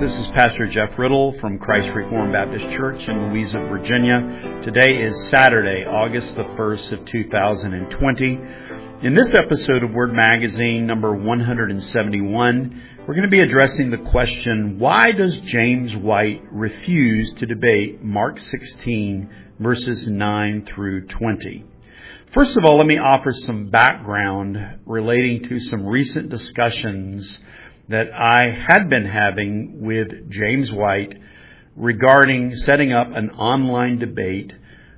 This is Pastor Jeff Riddle from Christ Reformed Baptist Church in Louisa, Virginia. Today is Saturday, August the 1st of 2020. In this episode of Word Magazine, number 171, we're going to be addressing the question, why does James White refuse to debate Mark 16, verses 9 through 20? First of all, let me offer some background relating to some recent discussions that I had been having with James White regarding setting up an online debate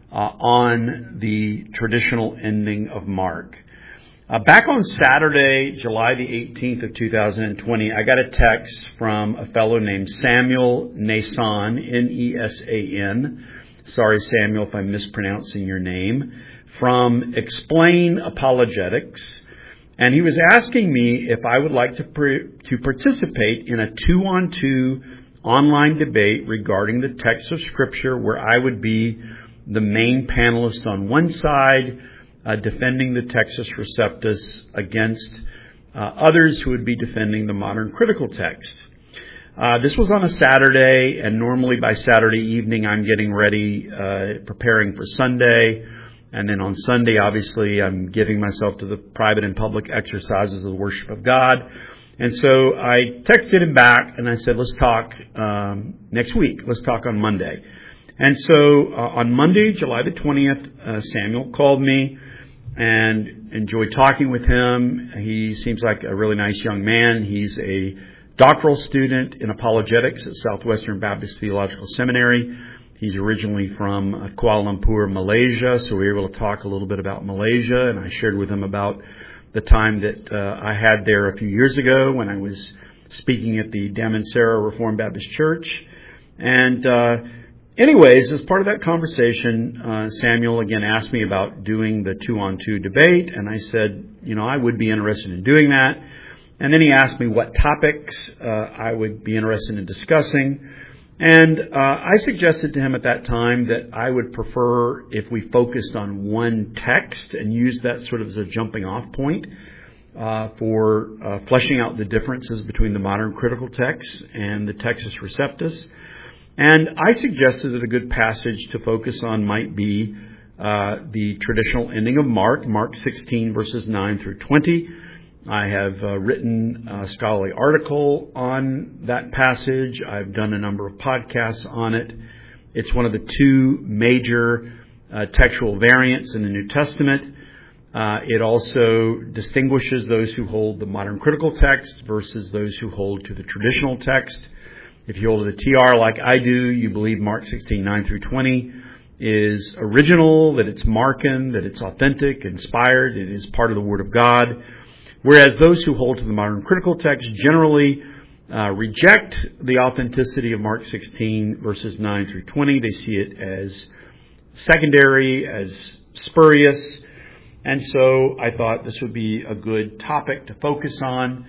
on the traditional ending of Mark. Back on Saturday, July the 18th of 2020, I got a text from a fellow named Samuel Nesan, N-E-S-A-N. Sorry, Samuel, if I'm mispronouncing your name, from Explain Apologetics. And he was asking me if I would like to participate in a 2-on-2 online debate regarding the text of Scripture, where I would be the main panelist on one side, defending the Textus Receptus against others who would be defending the modern critical text. This was on a Saturday, and normally by Saturday evening I'm getting ready, preparing for Sunday. And then on Sunday, obviously, I'm giving myself to the private and public exercises of the worship of God. And so I texted him back and I said, let's talk next week. Let's talk on Monday. And so on Monday, July the 20th, Samuel called me and enjoyed talking with him. He seems like a really nice young man. He's a doctoral student in apologetics at Southwestern Baptist Theological Seminary. He's originally from Kuala Lumpur, Malaysia, so we were able to talk a little bit about Malaysia, and I shared with him about the time that I had there a few years ago when I was speaking at the Damansara Reformed Baptist Church. And anyways, as part of that conversation, Samuel again asked me about doing the 2-on-2 debate, and I said, I would be interested in doing that. And then he asked me what topics I would be interested in discussing. And I suggested to him at that time that I would prefer if we focused on one text and used that sort of as a jumping off point for fleshing out the differences between the modern critical text and the Textus Receptus. And I suggested that a good passage to focus on might be the traditional ending of Mark, Mark 16, verses 9 through 20. I have written a scholarly article on that passage. I've done a number of podcasts on it. It's one of the two major textual variants in the New Testament. It also distinguishes those who hold the modern critical text versus those who hold to the traditional text. If you hold to the TR like I do, you believe Mark 16, 9 through 20 is original, that it's Markan, that it's authentic, inspired, it is part of the Word of God. Whereas those who hold to the modern critical text generally reject the authenticity of Mark 16, verses 9 through 20. They see it as secondary, as spurious. And so I thought this would be a good topic to focus on.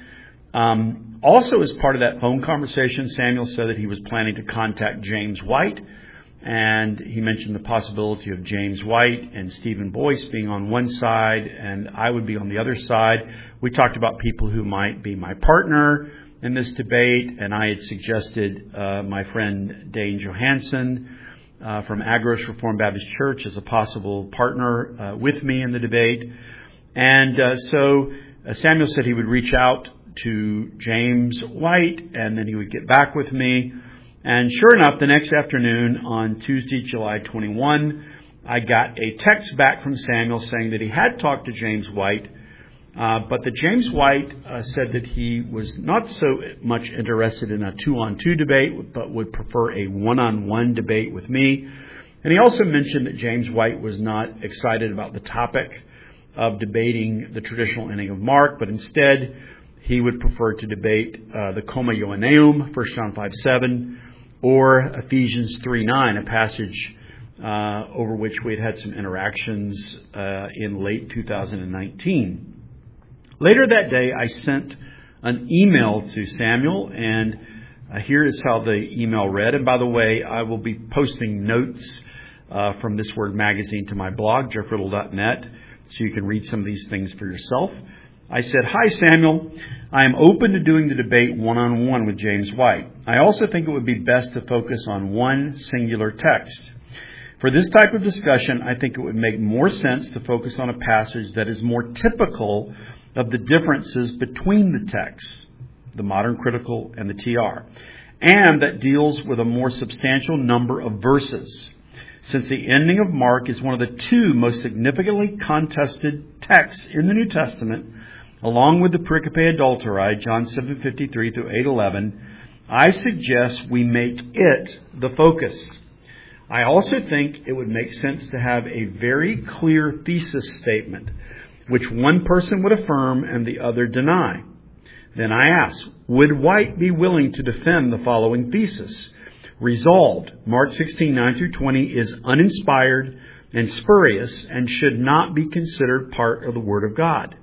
Also, as part of that phone conversation, Samuel said that he was planning to contact James White. And he mentioned the possibility of James White and Stephen Boyce being on one side and I would be on the other side. We talked about people who might be my partner in this debate, and I had suggested my friend Dane Johansson from Agros Reformed Baptist Church as a possible partner with me in the debate. And so Samuel said he would reach out to James White and then he would get back with me. And sure enough, the next afternoon on Tuesday, July 21, I got a text back from Samuel saying that he had talked to James White, but that James White said that he was not so much interested in a 2-on-2 debate, but would prefer a 1-on-1 debate with me. And he also mentioned that James White was not excited about the topic of debating the traditional ending of Mark, but instead he would prefer to debate the Comma Ioanneum, 1 John 5:7, or Ephesians 3:9, a passage over which we had some interactions in late 2019. Later that day, I sent an email to Samuel, and here is how the email read. And by the way, I will be posting notes from this Word Magazine to my blog, jeffriddle.net, so you can read some of these things for yourself. I said, "Hi, Samuel. I am open to doing the debate one-on-one with James White. I also think it would be best to focus on one singular text. For this type of discussion, I think it would make more sense to focus on a passage that is more typical of the differences between the texts, the modern critical and the TR, and that deals with a more substantial number of verses. Since the ending of Mark is one of the two most significantly contested texts in the New Testament, along with the pericope adulterae, John 7:53 through 8:11, I suggest we make it the focus. I also think it would make sense to have a very clear thesis statement, which one person would affirm and the other deny. Then I ask, would White be willing to defend the following thesis? Resolved, Mark 16:9 through 20 is uninspired and spurious and should not be considered part of the Word of God.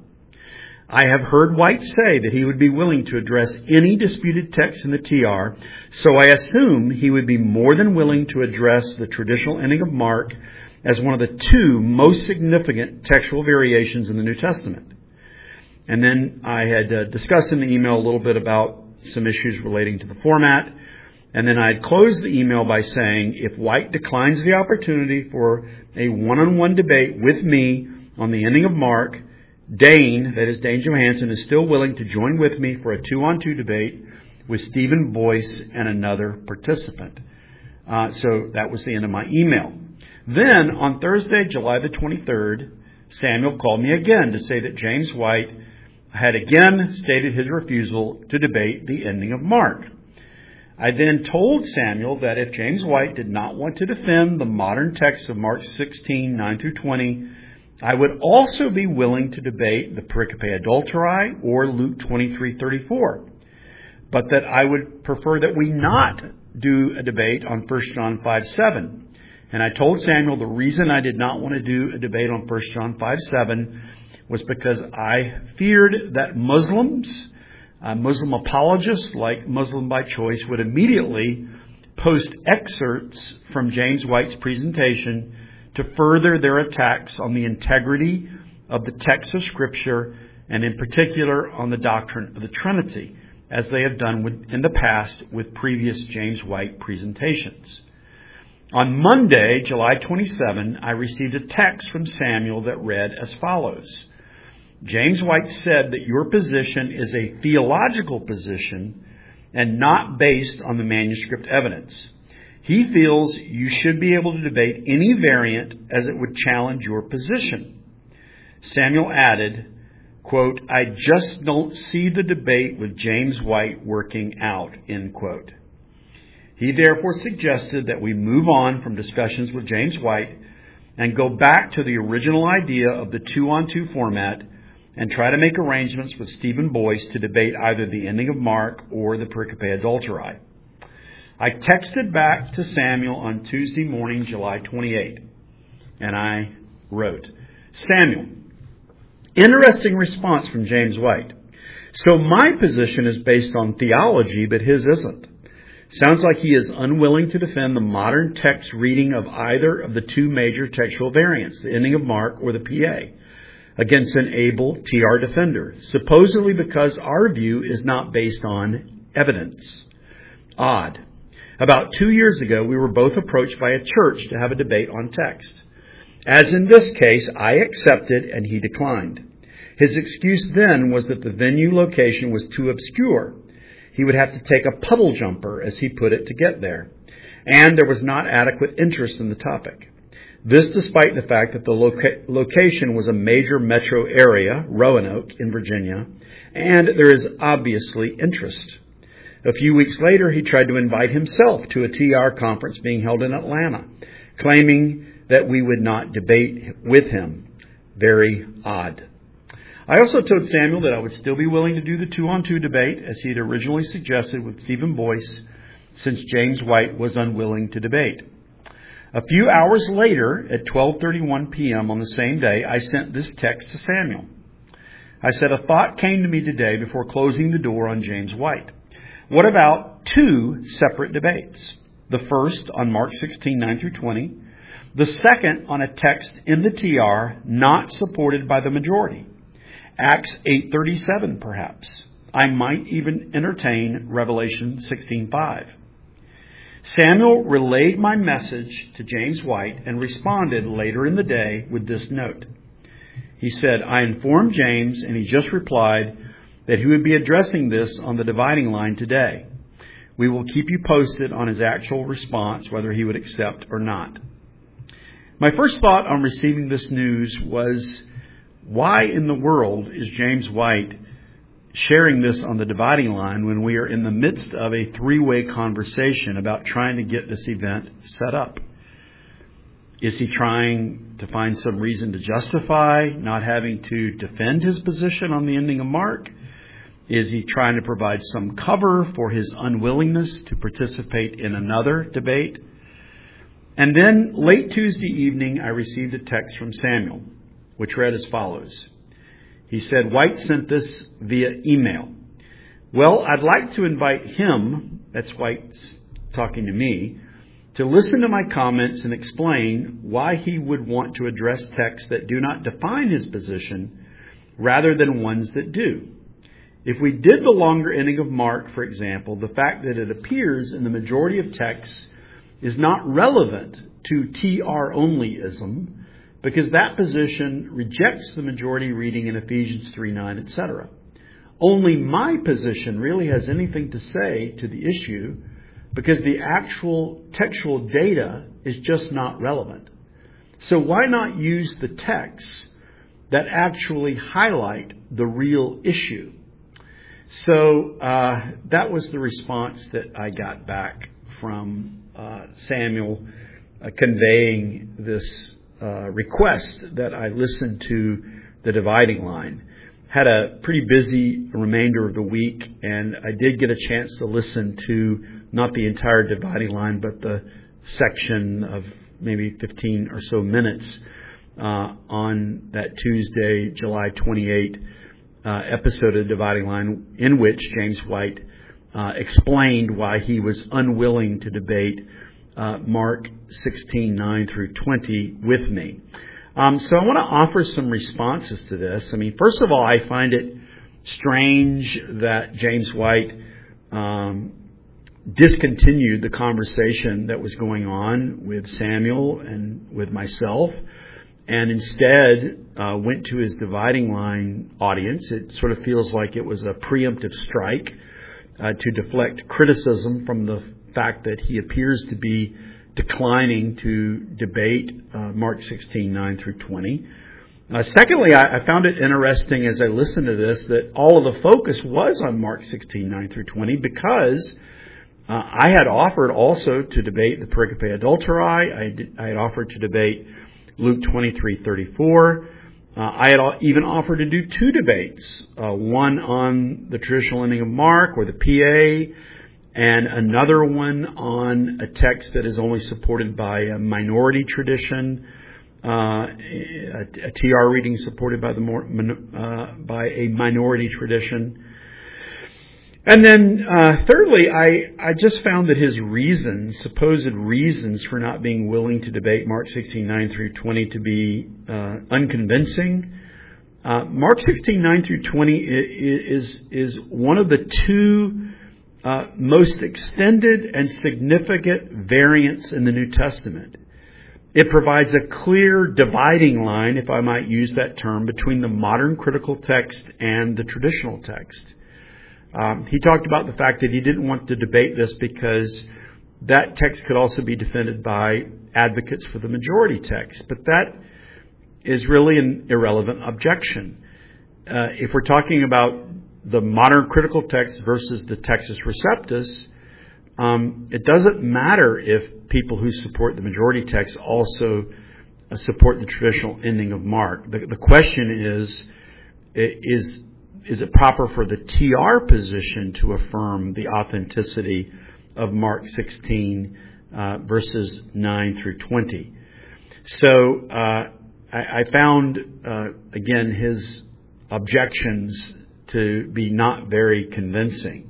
I have heard White say that he would be willing to address any disputed text in the TR, so I assume he would be more than willing to address the traditional ending of Mark as one of the two most significant textual variations in the New Testament." And then I had discussed in the email a little bit about some issues relating to the format. And then I'd closed the email by saying, if White declines the opportunity for a one-on-one debate with me on the ending of Mark, Dane, that is Dane Johansen, is still willing to join with me for a 2-on-2 debate with Stephen Boyce and another participant. So that was the end of my email. Then on Thursday, July the 23rd, Samuel called me again to say that James White had again stated his refusal to debate the ending of Mark. I then told Samuel that if James White did not want to defend the modern text of Mark 16:9 through 20, I would also be willing to debate the pericope adulterae or Luke 23:34, but that I would prefer that we not do a debate on 1 John 5:7. And I told Samuel the reason I did not want to do a debate on 1 John 5:7 was because I feared that Muslims, Muslim apologists like Muslim by Choice, would immediately post excerpts from James White's presentation to further their attacks on the integrity of the text of Scripture, and in particular on the doctrine of the Trinity, as they have done in the past with previous James White presentations. On Monday, July 27, I received a text from Samuel that read as follows. James White said that your position is a theological position and not based on the manuscript evidence. He feels you should be able to debate any variant as it would challenge your position. Samuel added, quote, I just don't see the debate with James White working out, end quote. He therefore suggested that we move on from discussions with James White and go back to the original idea of the 2-on-2 format and try to make arrangements with Stephen Boyce to debate either the ending of Mark or the pericope adulterae. I texted back to Samuel on Tuesday morning, July 28, and I wrote, Samuel, interesting response from James White. So my position is based on theology, but his isn't. Sounds like he is unwilling to defend the modern text reading of either of the two major textual variants, the ending of Mark or the PA, against an able TR defender, supposedly because our view is not based on evidence. Odd. About 2 years ago, we were both approached by a church to have a debate on text. As in this case, I accepted and he declined. His excuse then was that the venue location was too obscure. He would have to take a puddle jumper, as he put it, to get there. And there was not adequate interest in the topic. This despite the fact that the location was a major metro area, Roanoke in Virginia, and there is obviously interest. A few weeks later, he tried to invite himself to a TR conference being held in Atlanta, claiming that we would not debate with him. Very odd. I also told Samuel that I would still be willing to do the 2-on-2 debate, as he had originally suggested with Stephen Boyce, since James White was unwilling to debate. A few hours later, at 12:31 p.m. on the same day, I sent this text to Samuel. I said, a thought came to me today before closing the door on James White. What about two separate debates? The first on Mark 16:9 through 20. The second on a text in the TR not supported by the majority. Acts 8:37 perhaps. I might even entertain Revelation 16:5. Samuel relayed my message to James White and responded later in the day with this note. He said, I informed James, and he just replied that he would be addressing this on the dividing line today. We will keep you posted on his actual response, whether he would accept or not. My first thought on receiving this news was, why in the world is James White sharing this on the dividing line when we are in the midst of a three-way conversation about trying to get this event set up? Is he trying to find some reason to justify not having to defend his position on the ending of Mark? Is he trying to provide some cover for his unwillingness to participate in another debate? And then late Tuesday evening, I received a text from Samuel, which read as follows. He said, White sent this via email. Well, I'd like to invite him, that's White talking to me, to listen to my comments and explain why he would want to address texts that do not define his position rather than ones that do. If we did the longer ending of Mark, for example, the fact that it appears in the majority of texts is not relevant to TR onlyism, because that position rejects the majority reading in Ephesians 3:9, etc. Only my position really has anything to say to the issue, because the actual textual data is just not relevant. So why not use the texts that actually highlight the real issue? So that was the response that I got back from Samuel conveying this request that I listened to the dividing line. Had a pretty busy remainder of the week, and I did get a chance to listen to not the entire dividing line, but the section of maybe 15 or so minutes on that Tuesday, July 28 episode of Dividing Line, in which James White explained why he was unwilling to debate Mark 16:9 through 20 with me. So I want to offer some responses to this. I mean, first of all, I find it strange that James White discontinued the conversation that was going on with Samuel and with myself, and instead went to his dividing line audience. It sort of feels like it was a preemptive strike to deflect criticism from the fact that he appears to be declining to debate Mark 16:9 through 20. Secondly, I found it interesting as I listened to this that all of the focus was on Mark 16:9 through 20, because I had offered also to debate the pericope adulterae. I had offered to debate Luke 23:34. I had even offered to do two debates, one on the traditional ending of Mark, or the PA, and another one on a text that is only supported by a minority tradition, a TR reading supported by by a minority tradition. And then thirdly, I just found that his supposed reasons for not being willing to debate Mark 16:9 through 20 to be unconvincing. Mark 16:9 through 20 is one of the two most extended and significant variants in the New Testament. It provides a clear dividing line, if I might use that term, between the modern critical text and the traditional text. He talked about the fact that he didn't want to debate this because that text could also be defended by advocates for the majority text. But that is really an irrelevant objection. If we're talking about the modern critical text versus the Textus Receptus, it doesn't matter if people who support the majority text also support the traditional ending of Mark. The question is it proper for the TR position to affirm the authenticity of Mark 16 verses 9 through 20? So I found, again, his objections to be not very convincing.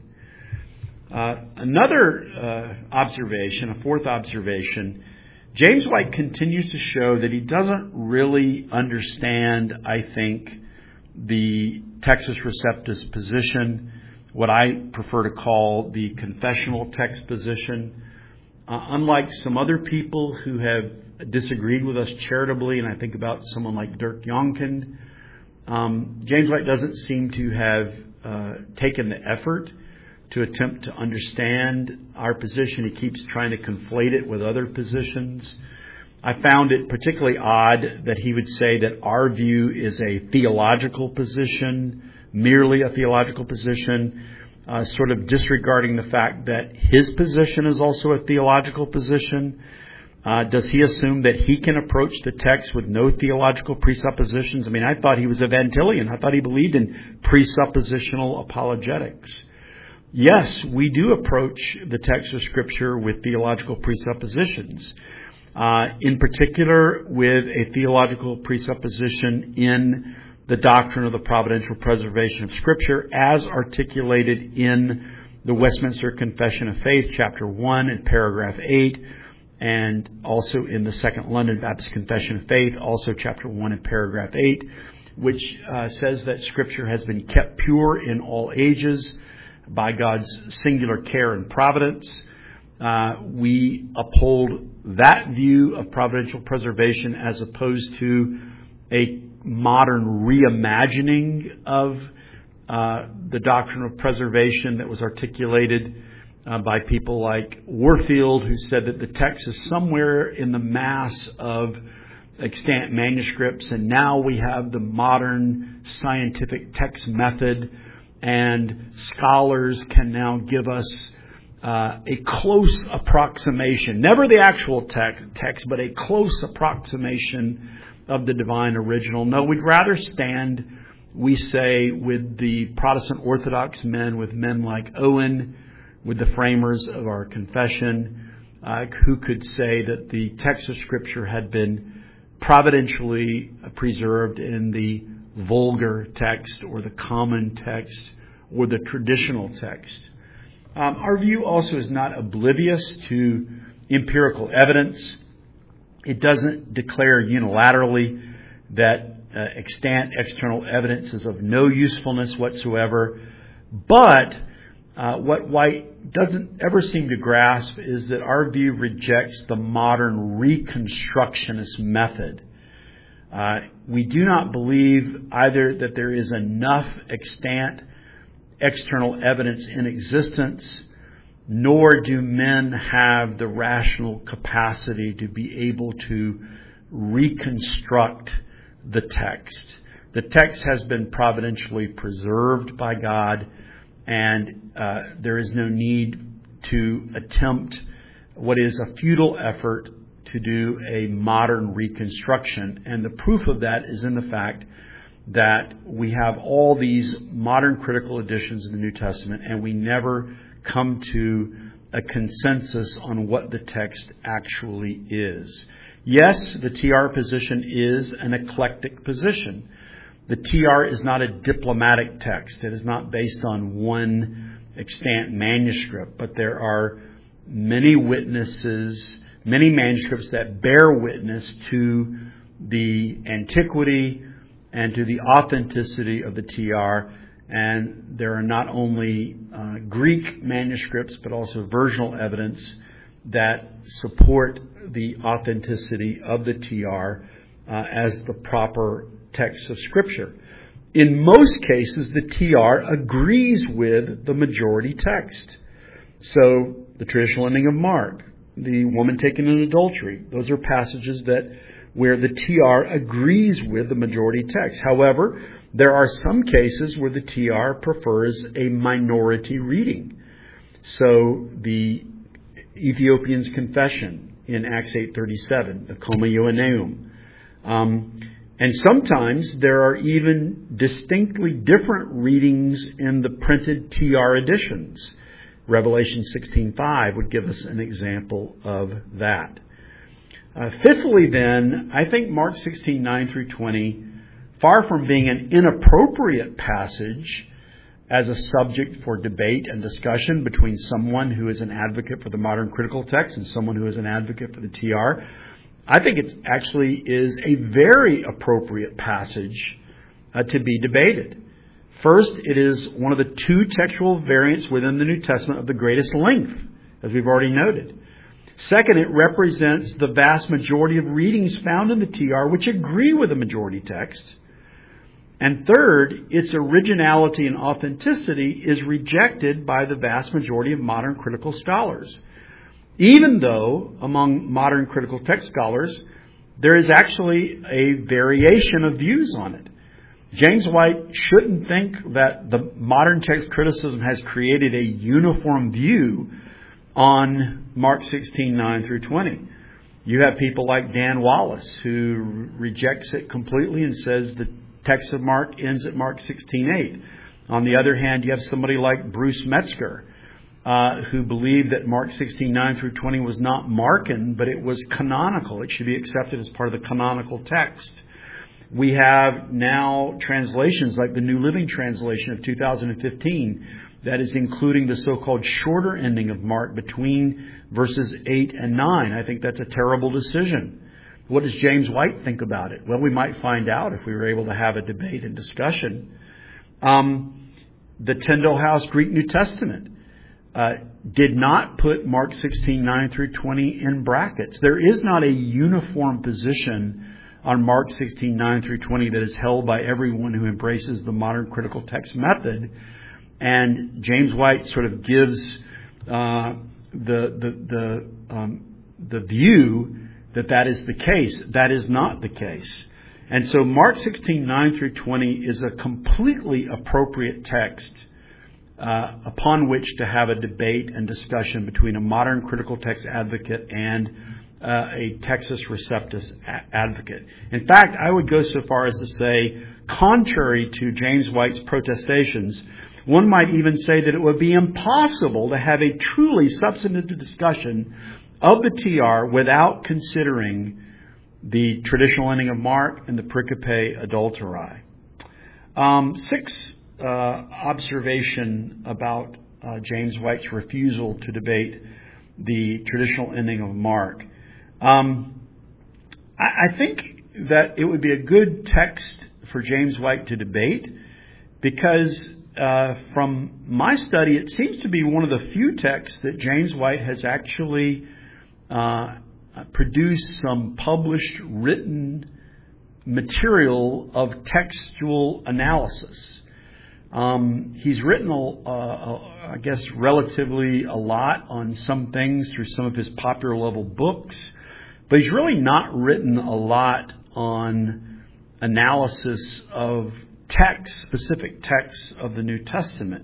Another observation, a fourth observation, James White continues to show that he doesn't really understand, I think, the Textus Receptus position, what I prefer to call the confessional text position. Unlike some other people who have disagreed with us charitably, and I think about someone like Dirk Jonken, James White doesn't seem to have taken the effort to attempt to understand our position. He keeps trying to conflate it with other positions. I found it particularly odd that he would say that our view is a theological position, merely a theological position, sort of disregarding the fact that his position is also a theological position. Does he assume that he can approach the text with no theological presuppositions? I mean, I thought he was a Van Tillian. I thought he believed in presuppositional apologetics. Yes, we do approach the text of Scripture with theological presuppositions. In particular, with a theological presupposition in the doctrine of the providential preservation of Scripture as articulated in the Westminster Confession of Faith, chapter 1 and paragraph 8, and also in the Second London Baptist Confession of Faith, also chapter 1 and paragraph 8, which says that Scripture has been kept pure in all ages by God's singular care and providence. We uphold that view of providential preservation as opposed to a modern reimagining of the doctrine of preservation that was articulated by people like Warfield, who said that the text is somewhere in the mass of extant manuscripts, and now we have the modern scientific text method, and scholars can now give us a close approximation, never the actual text, but a close approximation of the divine original. No, we'd rather stand, we say, with the Protestant Orthodox men, with men like Owen, with the framers of our confession, who could say that the text of Scripture had been providentially preserved in the vulgar text or the common text or the traditional text. Our view also is not oblivious to empirical evidence. It doesn't declare unilaterally that extant external evidence is of no usefulness whatsoever. But what White doesn't ever seem to grasp is that our view rejects the modern reconstructionist method. We do not believe either that there is enough extant external evidence in existence, nor do men have the rational capacity to be able to reconstruct the text. The text has been providentially preserved by God, and there is no need to attempt what is a futile effort to do a modern reconstruction. And the proof of that is in the fact that we have all these modern critical editions of the New Testament, and we never come to a consensus on what the text actually is. Yes, the TR position is an eclectic position. The TR is not a diplomatic text. It is not based on one extant manuscript, but there are many witnesses, many manuscripts that bear witness to the antiquity and to the authenticity of the TR. And there are not only Greek manuscripts, but also versional evidence that support the authenticity of the TR as the proper text of Scripture. In most cases, the TR agrees with the majority text. So, the traditional ending of Mark, the woman taken in adultery, those are passages where the TR agrees with the majority text. However, there are some cases where the TR prefers a minority reading. So the Ethiopian's confession in Acts 8:37, the Koma Ioanneum. And sometimes there are even distinctly different readings in the printed TR editions. Revelation 16:5 would give us an example of that. Fifthly, then, I think Mark 16:9 through 20, far from being an inappropriate passage as a subject for debate and discussion between someone who is an advocate for the modern critical text and someone who is an advocate for the TR, I think it actually is a very appropriate passage to be debated. First, it is one of the two textual variants within the New Testament of the greatest length, as we've already noted. Second, it represents the vast majority of readings found in the TR which agree with the majority text. And third, its originality and authenticity is rejected by the vast majority of modern critical scholars. Even though, among modern critical text scholars, there is actually a variation of views on it. James White shouldn't think that the modern text criticism has created a uniform view on Mark 16:9 through 20. You have people like Dan Wallace, who rejects it completely and says the text of Mark ends at Mark 16:8. On the other hand, you have somebody like Bruce Metzger, who believed that Mark 16:9 through 20 was not Markan, but it was canonical. It should be accepted as part of the canonical text. We have now translations like the New Living Translation of 2015 that is including the so-called shorter ending of Mark between verses 8 and 9. I think that's a terrible decision. What does James White think about it? Well, we might find out if we were able to have a debate and discussion. The Tyndale House Greek New Testament did not put Mark 16:9 through 20 in brackets. There is not a uniform position on Mark 16:9 through 20 that is held by everyone who embraces the modern critical text method. And James White sort of gives the view that is the case. That is not the case. And so Mark 16:9 through 20 is a completely appropriate text upon which to have a debate and discussion between a modern critical text advocate and a Textus Receptus advocate. In fact, I would go so far as to say, contrary to James White's protestations, one might even say that it would be impossible to have a truly substantive discussion of the TR without considering the traditional ending of Mark and the pericope adulterae. Sixth observation about James White's refusal to debate the traditional ending of Mark. I think that it would be a good text for James White to debate because from my study, it seems to be one of the few texts that James White has actually produced some published written material of textual analysis. He's written, I guess, relatively a lot on some things through some of his popular level books, but he's really not written a lot on analysis of specific texts of the New Testament.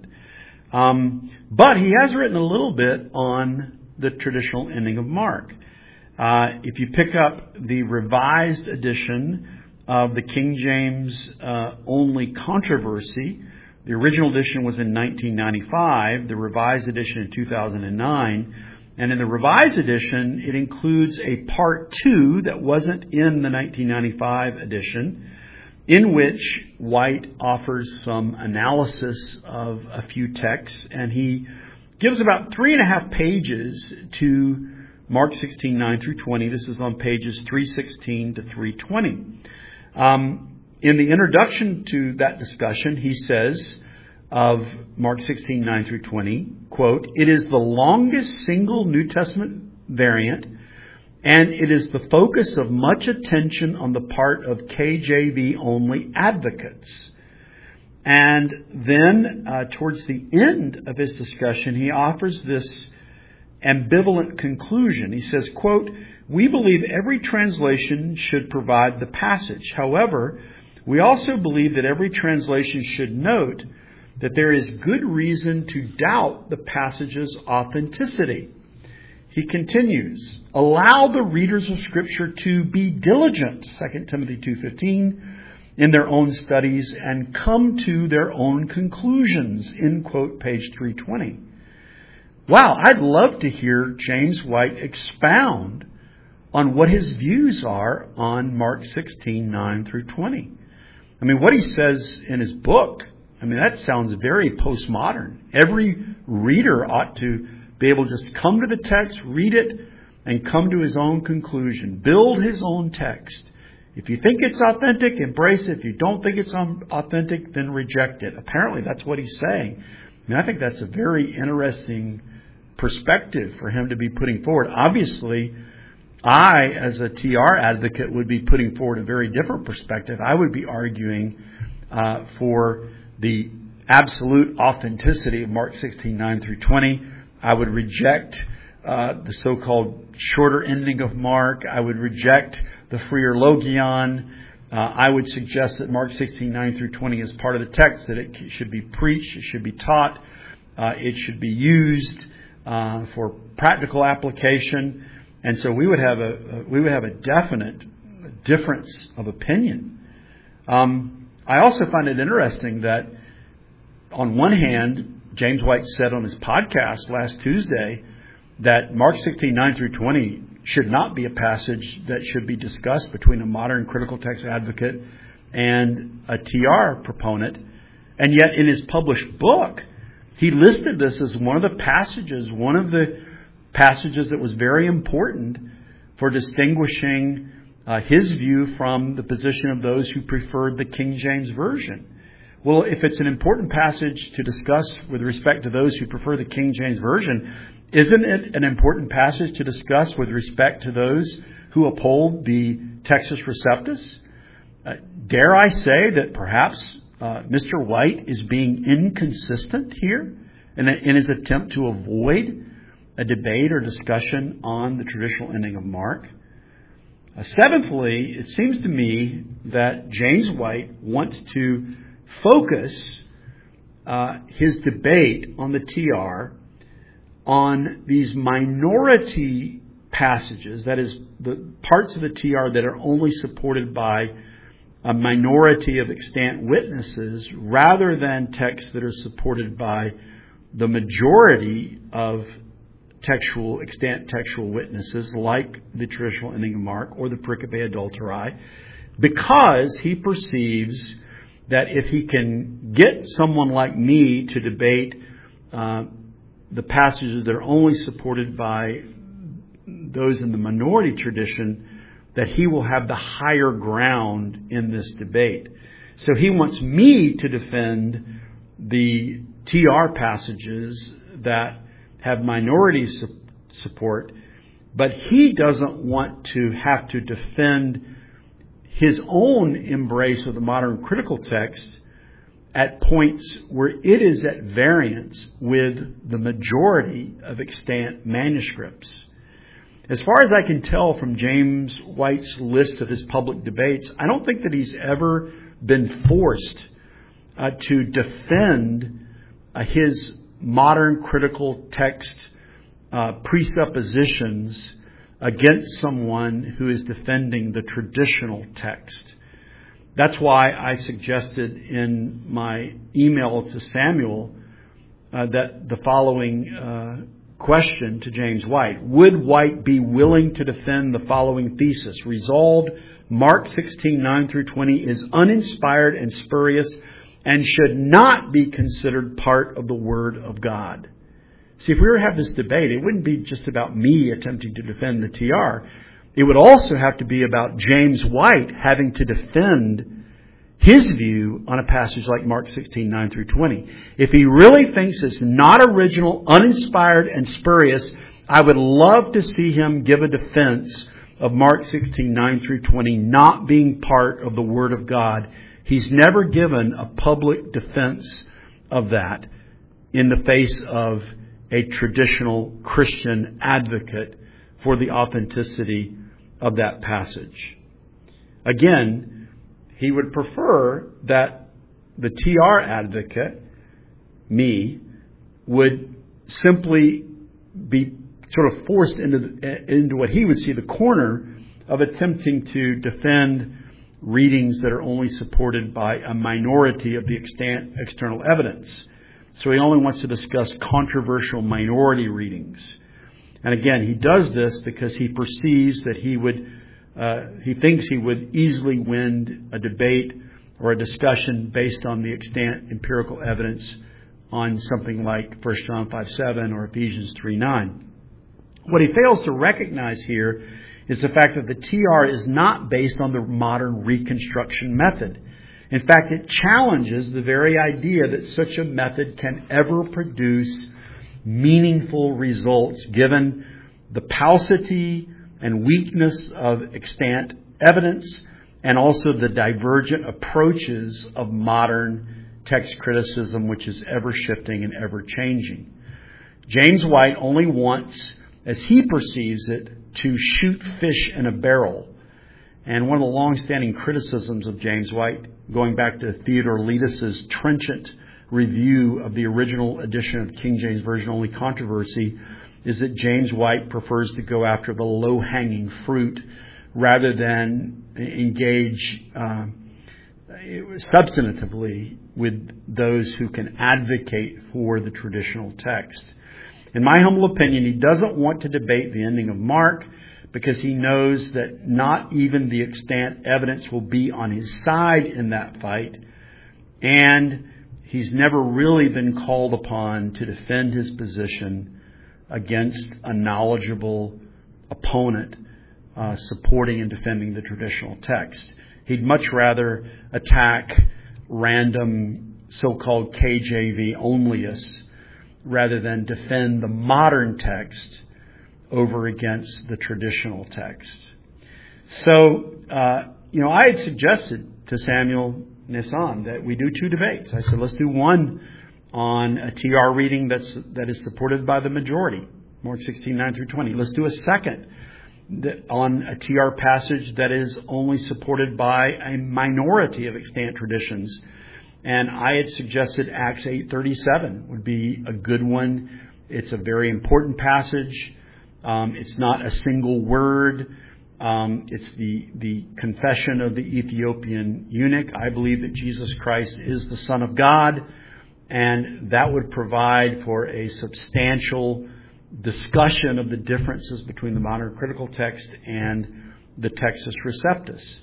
But he has written a little bit on the traditional ending of Mark. If you pick up the revised edition of the King James only controversy, the original edition was in 1995, the revised edition in 2009. And in the revised edition, it includes a part 2 that wasn't in the 1995 edition, in which White offers some analysis of a few texts. And he gives about 3.5 pages to Mark 16:9 through 20. This is on pages 316 to 320. In the introduction to that discussion, he says of Mark 16:9 through 20, quote, "It is the longest single New Testament variant, and it is the focus of much attention on the part of KJV only advocates." And then towards the end of his discussion, he offers this ambivalent conclusion. He says, quote, "We believe every translation should provide the passage. However, we also believe that every translation should note that there is good reason to doubt the passage's authenticity." He continues, "Allow the readers of Scripture to be diligent," 2 Timothy 2:15, "in their own studies and come to their own conclusions," end quote, page 320. Wow, I'd love to hear James White expound on what his views are on Mark 16:9 through 20. I mean, what he says in his book, that sounds very postmodern. Every reader ought to be able to just come to the text, read it, and come to his own conclusion, build his own text, If you think it's authentic, embrace it. If you don't think it's authentic, then reject it. Apparently, that's what he's saying. I mean, I think that's a very interesting perspective for him to be putting forward. Obviously, I, as a TR advocate, would be putting forward a very different perspective. I would be arguing for the absolute authenticity of Mark 16:9 through 20. I would reject the so-called shorter ending of Mark. I would reject the freer logion. I would suggest that Mark 16:9 through 20 is part of the text, that it should be preached, it should be taught, it should be used for practical application. And so we would have a definite difference of opinion. I also find it interesting that on one hand, James White said on his podcast last Tuesday that Mark 16:9 through 20 should not be a passage that should be discussed between a modern critical text advocate and a TR proponent. And yet in his published book, he listed this as one of the passages that was very important for distinguishing his view from the position of those who preferred the King James Version. Well, if it's an important passage to discuss with respect to those who prefer the King James Version, isn't it an important passage to discuss with respect to those who uphold the Textus Receptus? Dare I say that perhaps Mr. White is being inconsistent here in his attempt to avoid a debate or discussion on the traditional ending of Mark? Seventhly, it seems to me that James White wants to focus his debate on the TR on these minority passages, that is, the parts of the TR that are only supported by a minority of extant witnesses, rather than texts that are supported by the majority of extant textual witnesses, like the traditional ending of Mark or the Pericope Adulterae, because he perceives that if he can get someone like me to debate the passages that are only supported by those in the minority tradition, that he will have the higher ground in this debate. So he wants me to defend the TR passages that have minority support, but he doesn't want to have to defend his own embrace of the modern critical text at points where it is at variance with the majority of extant manuscripts. As far as I can tell from James White's list of his public debates, I don't think that he's ever been forced to defend his modern critical text presuppositions against someone who is defending the traditional text. That's why I suggested in my email to Samuel that the following question to James White: would White be willing to defend the following thesis? Resolved, Mark 16:9 through 20 is uninspired and spurious and should not be considered part of the Word of God. See, if we were to have this debate, it wouldn't be just about me attempting to defend the TR. It would also have to be about James White having to defend his view on a passage like Mark 16:9 through 20. If he really thinks it's not original, uninspired, and spurious, I would love to see him give a defense of Mark 16:9 through 20 not being part of the Word of God. He's never given a public defense of that in the face of a traditional Christian advocate for the authenticity of that passage. Again, he would prefer that the TR advocate, me, would simply be sort of forced into what he would see the corner of attempting to defend readings that are only supported by a minority of the external evidence. So he only wants to discuss controversial minority readings. And again, he does this because he perceives that he thinks he would easily win a debate or a discussion based on the extant empirical evidence on something like 1 John 5:7 or Ephesians 3:9. What he fails to recognize here is the fact that the TR is not based on the modern reconstruction method. In fact, it challenges the very idea that such a method can ever produce meaningful results given the paucity and weakness of extant evidence and also the divergent approaches of modern text criticism, which is ever shifting and ever changing. James White only wants, as he perceives it, to shoot fish in a barrel. And one of the long-standing criticisms of James White, going back to Theodore Letis's trenchant review of the original edition of King James Version Only Controversy, is that James White prefers to go after the low-hanging fruit rather than engage substantively with those who can advocate for the traditional text. In my humble opinion, he doesn't want to debate the ending of Mark because he knows that not even the extant evidence will be on his side in that fight, and he's never really been called upon to defend his position against a knowledgeable opponent supporting and defending the traditional text. He'd much rather attack random so-called KJV onlyists rather than defend the modern text over against the traditional text. So, I had suggested to Samuel Nissan that we do two debates. I said, let's do one on a TR reading that is supported by the majority, Mark 16:9 through 20. Let's do a second on a TR passage that is only supported by a minority of extant traditions. And I had suggested Acts 8:37 would be a good one. It's a very important passage. It's not a single word. It's the confession of the Ethiopian eunuch. I believe that Jesus Christ is the Son of God. And that would provide for a substantial discussion of the differences between the modern critical text and the Textus Receptus.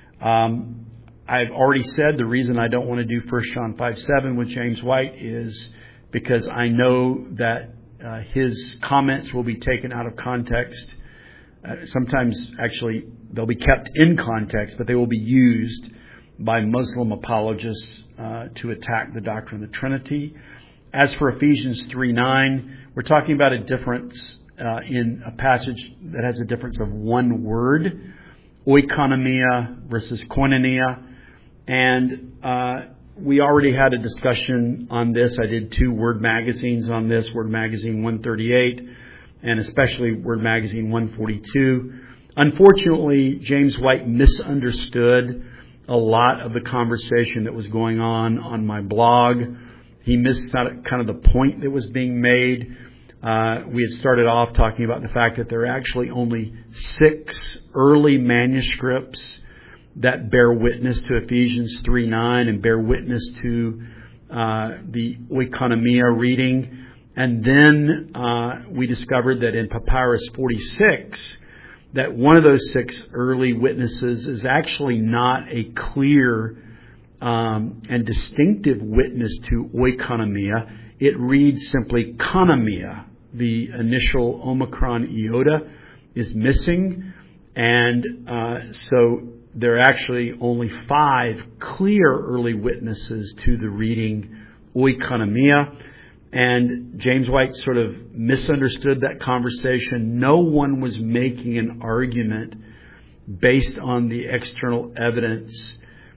I've already said the reason I don't want to do 1 John 5:7 with James White is because I know that his comments will be taken out of context. Sometimes, actually, they'll be kept in context, but they will be used by Muslim apologists to attack the doctrine of the Trinity. As for Ephesians 3:9, we're talking about a difference in a passage that has a difference of one word, oikonomia versus koinonia. And we already had a discussion on this. I did 2 Word magazines on this, Word Magazine 138 and especially Word Magazine 142. Unfortunately, James White misunderstood a lot of the conversation that was going on my blog. He missed kind of the point that was being made. We had started off talking about the fact that there are actually only 6 early manuscripts that bear witness to Ephesians 3:9 and bear witness to the oikonomia reading. And then we discovered that in Papyrus 46, that one of those 6 early witnesses is actually not a clear and distinctive witness to oikonomia. It reads simply konomia. The initial Omicron iota is missing. And so there are actually only 5 clear early witnesses to the reading oikonomia. And James White sort of misunderstood that conversation. No one was making an argument based on the external evidence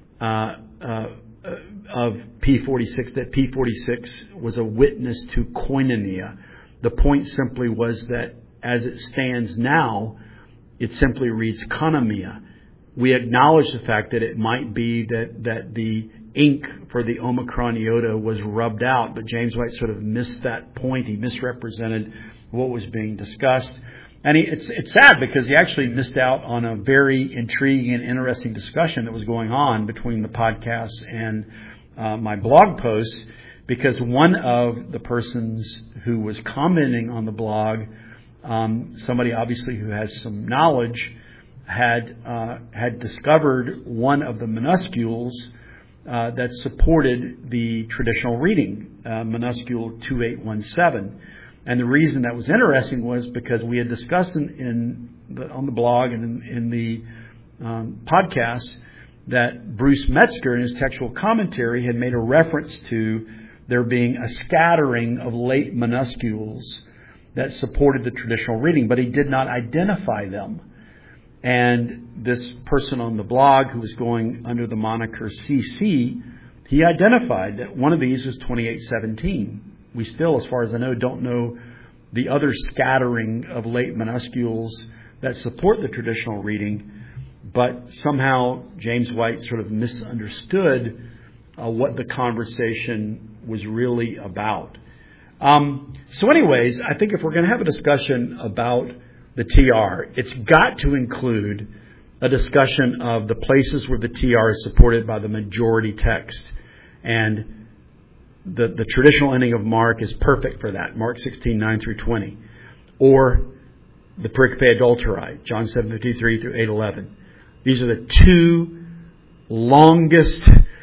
of P46, that P46 was a witness to koinonia. The point simply was that as it stands now, it simply reads konomia. We acknowledge the fact that it might be that the ink for the Omicron iota was rubbed out, but James White sort of missed that point. He misrepresented what was being discussed. And it's sad because he actually missed out on a very intriguing and interesting discussion that was going on between the podcasts and my blog posts, because one of the persons who was commenting on the blog, somebody obviously who has some knowledge, had discovered one of the minuscules that supported the traditional reading, minuscule 2817. And the reason that was interesting was because we had discussed in on the blog and in the podcast that Bruce Metzger in his textual commentary had made a reference to there being a scattering of late minuscules that supported the traditional reading, but he did not identify them. And this person on the blog who was going under the moniker CC, he identified that one of these was 28:17. We still, as far as I know, don't know the other scattering of late minuscules that support the traditional reading, but somehow James White sort of misunderstood what the conversation was really about. So anyways, I think if we're going to have a discussion about the TR, it's got to include a discussion of the places where the TR is supported by the majority text. And the traditional ending of Mark is perfect for that. Mark 16:9 through 20. Or the pericope adulterae, John 7:53 through 8:11. These are the two longest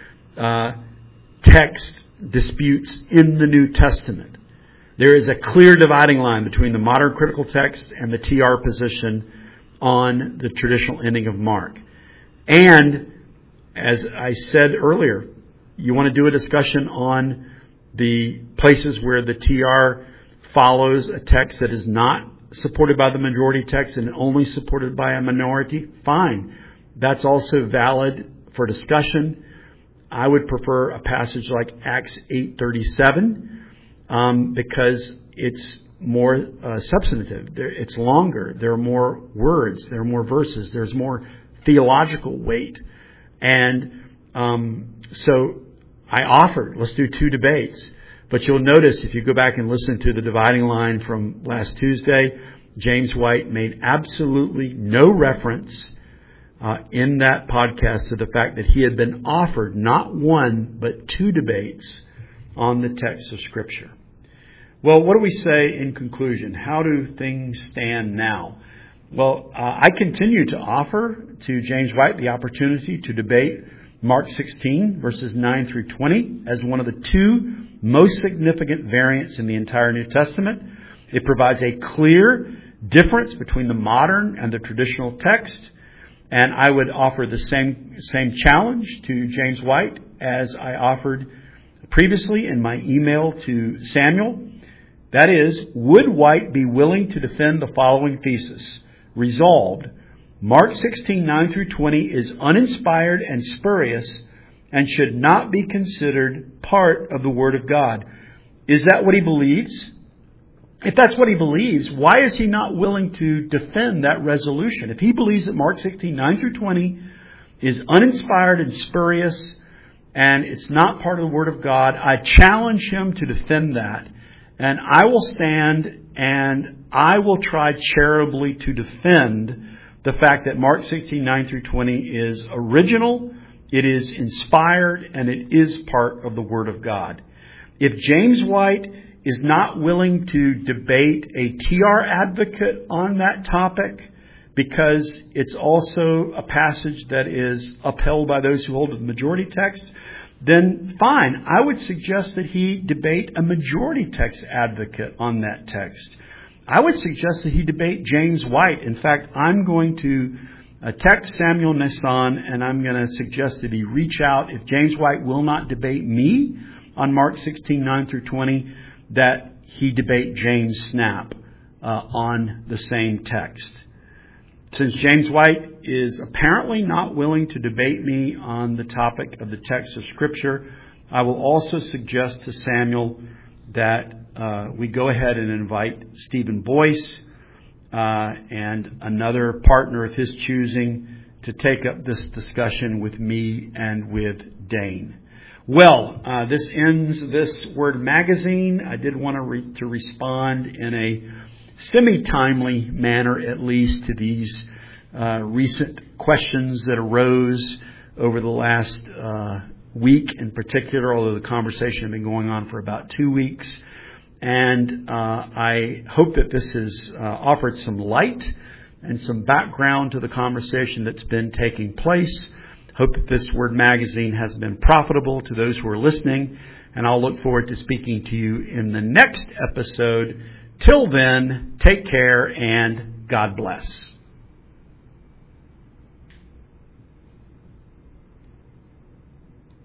text disputes in the New Testament. There is a clear dividing line between the modern critical text and the TR position on the traditional ending of Mark. And as I said earlier, you want to do a discussion on the places where the TR follows a text that is not supported by the majority text and only supported by a minority. Fine. That's also valid for discussion. I would prefer a passage like Acts 8:37 because it's more substantive. It's longer. There are more words. There are more verses. There's more theological weight. And so I offered, let's do two debates. But you'll notice if you go back and listen to the dividing line from last Tuesday, James White made absolutely no reference in that podcast to the fact that he had been offered not one, but two debates on the text of Scripture. Well, what do we say in conclusion? How do things stand now? Well, I continue to offer to James White the opportunity to debate Mark 16, verses 9 through 20, as one of the two most significant variants in the entire New Testament. It provides a clear difference between the modern and the traditional text. And I would offer the same challenge to James White as I offered previously in my email to Samuel. That is, would White be willing to defend the following thesis? Resolved, Mark 16:9 through 20 is uninspired and spurious and should not be considered part of the Word of God. Is that what he believes? If that's what he believes, why is he not willing to defend that resolution? If he believes that Mark 16:9 through 20 is uninspired and spurious and it's not part of the Word of God, I challenge him to defend that. And I will stand and I will try charitably to defend the fact that Mark 16:9 through 20 is original, it is inspired, and it is part of the Word of God. If James White is not willing to debate a TR advocate on that topic because it's also a passage that is upheld by those who hold to the majority text, then fine. I would suggest that he debate a majority text advocate on that text. I would suggest that he debate James White. In fact, I'm going to text Samuel Nassan and I'm going to suggest that he reach out. If James White will not debate me on Mark 16:9 through 20, that he debate James Snap on the same text. Since James White is apparently not willing to debate me on the topic of the text of Scripture, I will also suggest to Samuel that we go ahead and invite Stephen Boyce and another partner of his choosing to take up this discussion with me and with Dane. Well, this ends this Word Magazine. I did want to respond in a semi-timely manner, at least, to these recent questions that arose over the last week in particular, although the conversation had been going on for about 2 weeks. And I hope that this has offered some light and some background to the conversation that's been taking place. Hope that this Word Magazine has been profitable to those who are listening, and I'll look forward to speaking to you in the next episode. Till then, take care and God bless.